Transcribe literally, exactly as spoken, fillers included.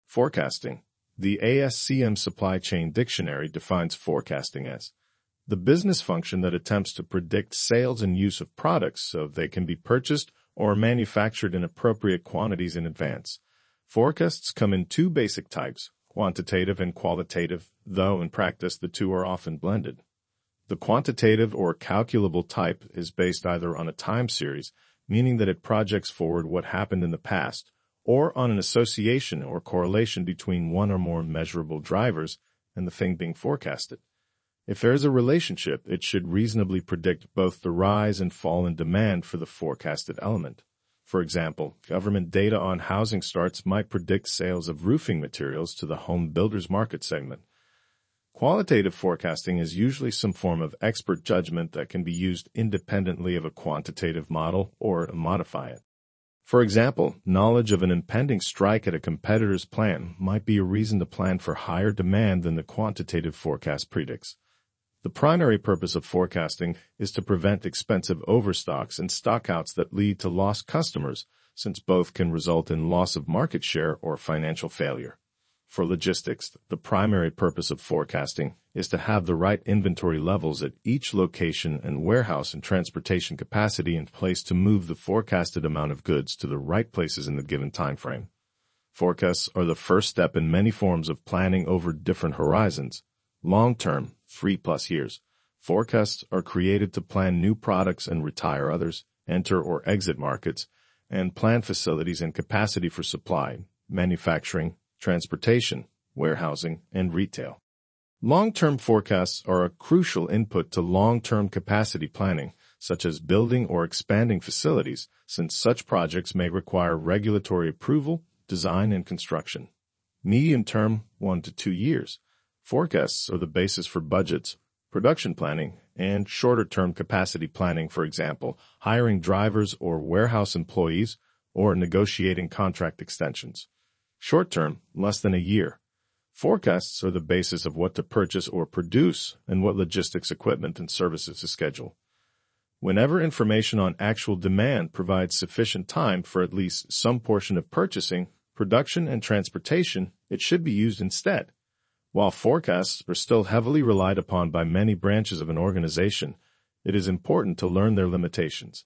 Forecasting. The A S C M Supply Chain Dictionary defines forecasting as the business function that attempts to predict sales and use of products so they can be purchased or manufactured in appropriate quantities in advance. Forecasts come in two basic types, quantitative and qualitative, though in practice the two are often blended. The quantitative or calculable type is based either on a time series, meaning that it projects forward what happened in the past, or on an association or correlation between one or more measurable drivers and the thing being forecasted. If there is a relationship, it should reasonably predict both the rise and fall in demand for the forecasted element. For example, government data on housing starts might predict sales of roofing materials to the home builders market segment. Qualitative forecasting is usually some form of expert judgment that can be used independently of a quantitative model or modify it. For example, knowledge of an impending strike at a competitor's plant might be a reason to plan for higher demand than the quantitative forecast predicts. The primary purpose of forecasting is to prevent expensive overstocks and stockouts that lead to lost customers, since both can result in loss of market share or financial failure. For logistics, the primary purpose of forecasting is to have the right inventory levels at each location and warehouse and transportation capacity in place to move the forecasted amount of goods to the right places in the given time frame. Forecasts are the first step in many forms of planning over different horizons. Long-term, three-plus years. Forecasts are created to plan new products and retire others, enter or exit markets, and plan facilities and capacity for supply, manufacturing, transportation, warehousing, and retail. Long-term forecasts are a crucial input to long-term capacity planning, such as building or expanding facilities, since such projects may require regulatory approval, design, and construction. Medium-term, one to two years. Forecasts are the basis for budgets, production planning, and shorter-term capacity planning, for example, hiring drivers or warehouse employees, or negotiating contract extensions. Short-term, less than a year. Forecasts are the basis of what to purchase or produce and what logistics equipment and services to schedule. Whenever information on actual demand provides sufficient time for at least some portion of purchasing, production, and transportation, it should be used instead. While forecasts are still heavily relied upon by many branches of an organization, it is important to learn their limitations.